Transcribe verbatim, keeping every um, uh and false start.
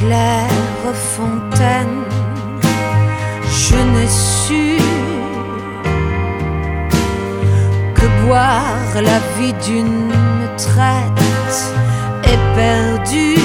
claire fontaine, je n'ai su que boire la vie d'une traite éperdue.